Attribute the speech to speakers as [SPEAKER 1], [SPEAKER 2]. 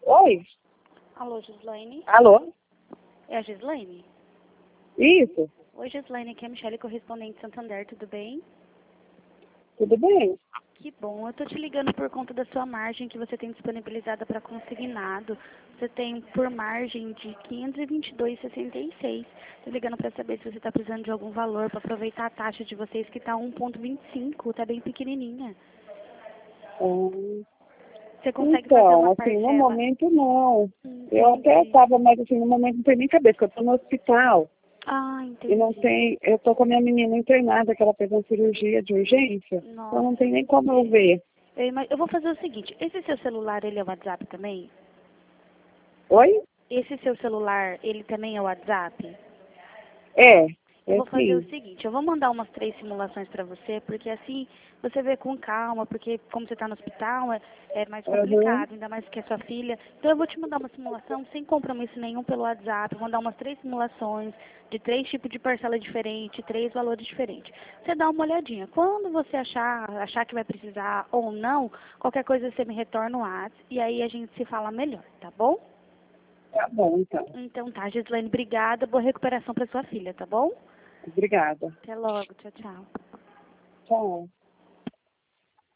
[SPEAKER 1] Oi?
[SPEAKER 2] Alô, Gislaine?
[SPEAKER 1] Alô?
[SPEAKER 2] É a Gislaine?
[SPEAKER 1] Isso?
[SPEAKER 2] Oi, Gislaine, aqui é a Michelle, correspondente de Santander, tudo bem?
[SPEAKER 1] Tudo bem?
[SPEAKER 2] Que bom, eu tô te ligando por conta da sua margem que você tem disponibilizada para consignado. Você tem por margem de 522,66. Tô ligando para saber se você está precisando de algum valor para aproveitar a taxa de vocês que tá 1,25, tá bem pequenininha. Você consegue fazer
[SPEAKER 1] Então,
[SPEAKER 2] uma
[SPEAKER 1] assim, no
[SPEAKER 2] parcela?
[SPEAKER 1] momento não. Eu até
[SPEAKER 2] Entendi.
[SPEAKER 1] estava, mas assim, no momento não tem nem cabeça, porque eu estou no hospital
[SPEAKER 2] Ah,
[SPEAKER 1] e não
[SPEAKER 2] entendi.
[SPEAKER 1] tem, eu estou com a minha menina internada, que ela fez uma cirurgia de urgência, então não
[SPEAKER 2] Nossa.
[SPEAKER 1] tem nem como eu ver.
[SPEAKER 2] Eu vou fazer o seguinte, esse seu celular, ele é WhatsApp também?
[SPEAKER 1] Oi?
[SPEAKER 2] Esse seu celular, ele também é WhatsApp?
[SPEAKER 1] É,
[SPEAKER 2] Eu
[SPEAKER 1] é
[SPEAKER 2] vou fazer o
[SPEAKER 1] sim.
[SPEAKER 2] seguinte, eu vou mandar umas 3 simulações para você, porque assim você vê com calma, porque como você está no hospital é mais
[SPEAKER 1] Uhum.
[SPEAKER 2] complicado, ainda mais que é sua filha. Então eu vou te mandar uma simulação sem compromisso nenhum pelo WhatsApp, vou mandar umas 3 simulações de 3 tipos de parcela diferente, 3 valores diferentes. Você dá uma olhadinha. Quando você achar que vai precisar ou não, qualquer coisa você me retorna o WhatsApp e aí a gente se fala melhor, tá bom?
[SPEAKER 1] Tá bom, então.
[SPEAKER 2] Então tá, Gislaine, obrigada, boa recuperação para sua filha, tá bom?
[SPEAKER 1] Obrigada.
[SPEAKER 2] Até logo, tchau, tchau.
[SPEAKER 1] Tchau.